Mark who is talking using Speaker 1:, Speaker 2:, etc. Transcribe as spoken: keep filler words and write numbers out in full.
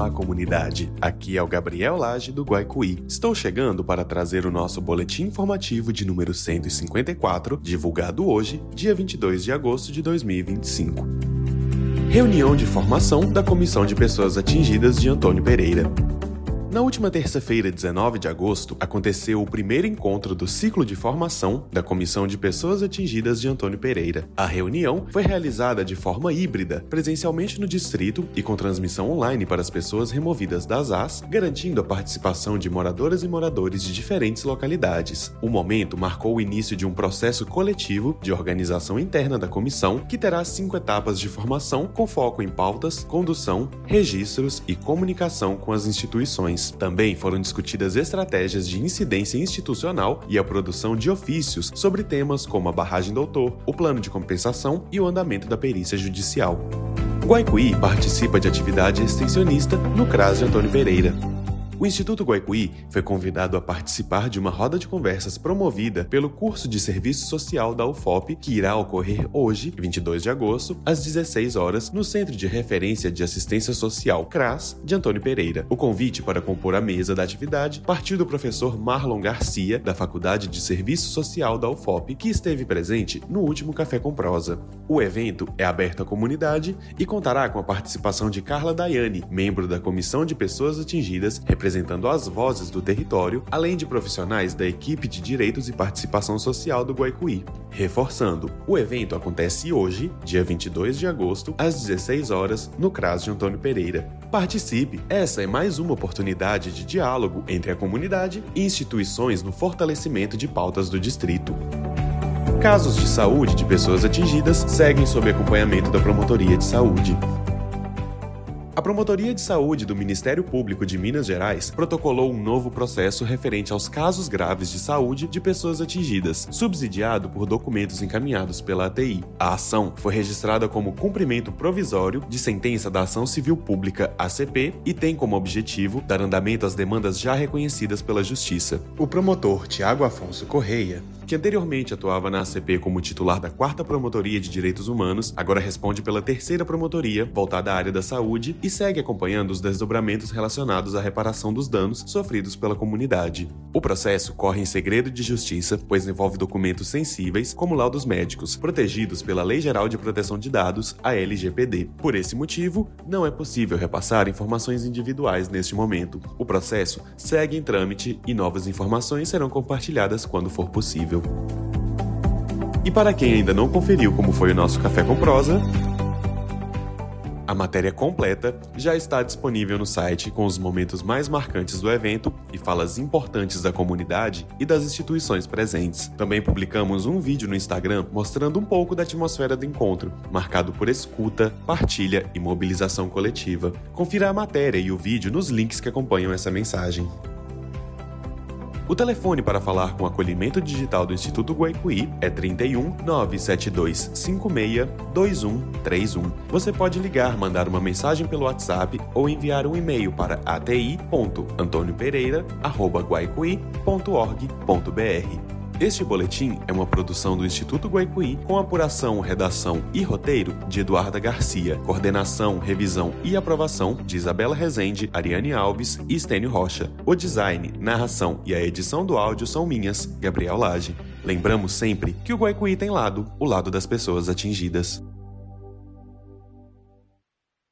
Speaker 1: Olá, comunidade! Aqui é o Gabriel Lage do Guaicuí. Estou chegando para trazer o nosso boletim informativo de número cento e cinquenta e quatro, divulgado hoje, dia vinte e dois de agosto de dois mil e vinte e cinco. Reunião de formação da Comissão de Pessoas Atingidas de Antônio Pereira. Na última terça-feira, dezenove de agosto, aconteceu o primeiro encontro do ciclo de formação da Comissão de Pessoas Atingidas de Antônio Pereira. A reunião foi realizada de forma híbrida, presencialmente no distrito e com transmissão online para as pessoas removidas das A As, garantindo a participação de moradoras e moradores de diferentes localidades. O momento marcou o início de um processo coletivo de organização interna da comissão, que terá cinco etapas de formação com foco em pautas, condução, registros e comunicação com as instituições. Também foram discutidas estratégias de incidência institucional e a produção de ofícios sobre temas como a barragem doutor, o plano de compensação e o andamento da perícia judicial. Guaicuí participa de atividade extensionista no CRAS de Antônio Pereira. O Instituto Guaicuí foi convidado a participar de uma roda de conversas promovida pelo curso de Serviço Social da U F O P, que irá ocorrer hoje, vinte e dois de agosto, às dezesseis horas, no Centro de Referência de Assistência Social CRAS de Antônio Pereira. O convite para compor a mesa da atividade partiu do professor Marlon Garcia, da Faculdade de Serviço Social da U F O P, que esteve presente no último Café com Prosa. O evento é aberto à comunidade e contará com a participação de Carla Daiane, membro da Comissão de Pessoas Atingidas, representando as vozes do território, além de profissionais da equipe de Direitos e Participação Social do Guaicuí. Reforçando, o evento acontece hoje, dia vinte e dois de agosto, às dezesseis horas, no CRAS de Antônio Pereira. Participe! Essa é mais uma oportunidade de diálogo entre a comunidade e instituições no fortalecimento de pautas do distrito. Casos de saúde de pessoas atingidas seguem sob acompanhamento da Promotoria de Saúde. A Promotoria de Saúde do Ministério Público de Minas Gerais protocolou um novo processo referente aos casos graves de saúde de pessoas atingidas, subsidiado por documentos encaminhados pela A T I. A ação foi registrada como cumprimento provisório de sentença da Ação Civil Pública A C P e tem como objetivo dar andamento às demandas já reconhecidas pela Justiça. O promotor Tiago Afonso Correia, que anteriormente atuava na A C P como titular da quarta Promotoria de Direitos Humanos, agora responde pela terceira promotoria, voltada à área da saúde, e segue acompanhando os desdobramentos relacionados à reparação dos danos sofridos pela comunidade. O processo corre em segredo de justiça, pois envolve documentos sensíveis, como laudos médicos, protegidos pela Lei Geral de Proteção de Dados, a L G P D. Por esse motivo, não é possível repassar informações individuais neste momento. O processo segue em trâmite e novas informações serão compartilhadas quando for possível. E para quem ainda não conferiu como foi o nosso Café com Prosa, a matéria completa já está disponível no site com os momentos mais marcantes do evento e falas importantes da comunidade e das instituições presentes. Também publicamos um vídeo no Instagram mostrando um pouco da atmosfera do encontro, marcado por escuta, partilha e mobilização coletiva. Confira a matéria e o vídeo nos links que acompanham essa mensagem. O telefone para falar com o acolhimento digital do Instituto Guaicuí é trinta e um, nove sete dois cinco seis, dois um três um. Você pode ligar, mandar uma mensagem pelo WhatsApp ou enviar um e-mail para a t i ponto antonio pereira arroba guaicuí ponto org ponto b r. Este boletim é uma produção do Instituto Guaicuí com apuração, redação e roteiro de Eduarda Garcia, coordenação, revisão e aprovação de Isabela Rezende, Ariane Alves e Estênio Rocha. O design, narração e a edição do áudio são minhas, Gabriel Lage. Lembramos sempre que o Guaicuí tem lado, o lado das pessoas atingidas.